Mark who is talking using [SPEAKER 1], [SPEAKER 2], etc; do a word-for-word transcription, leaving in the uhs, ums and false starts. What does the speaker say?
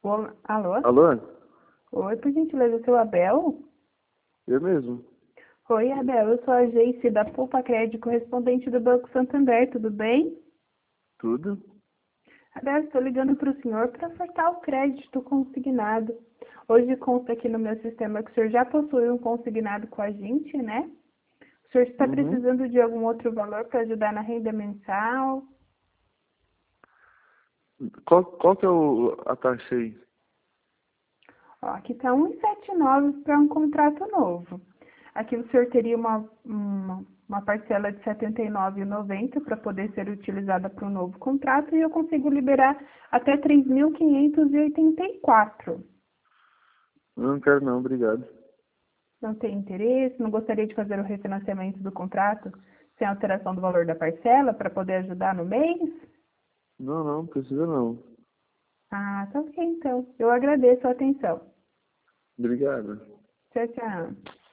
[SPEAKER 1] Olá, alô?
[SPEAKER 2] Alô?
[SPEAKER 1] Oi, por gentileza, seu Abel?
[SPEAKER 2] Eu mesmo.
[SPEAKER 1] Oi, Abel, eu sou a Geice da Poupa Crédito, correspondente do Banco Santander, tudo bem?
[SPEAKER 2] Tudo?
[SPEAKER 1] Abel, estou ligando para o senhor para ofertar o crédito consignado. Hoje consta aqui no meu sistema que o senhor já possui um consignado com a gente, né? O senhor está
[SPEAKER 2] Uhum.
[SPEAKER 1] precisando de algum outro valor para ajudar na renda mensal?
[SPEAKER 2] Qual, qual que é o, a taxa aí?
[SPEAKER 1] Ó, aqui está um vírgula setenta e nove para um contrato novo. Aqui o senhor teria uma, uma, uma parcela de setenta e nove reais e noventa centavos para poder ser utilizada para um novo contrato e eu consigo liberar até três mil quinhentos e oitenta e quatro.
[SPEAKER 2] Eu não quero não, obrigado.
[SPEAKER 1] Não tem interesse? Não gostaria de fazer o refinanciamento do contrato sem alteração do valor da parcela para poder ajudar no mês?
[SPEAKER 2] Não, não, precisa não.
[SPEAKER 1] Ah, tá ok então. Eu agradeço a atenção.
[SPEAKER 2] Obrigado.
[SPEAKER 1] Tchau, tchau.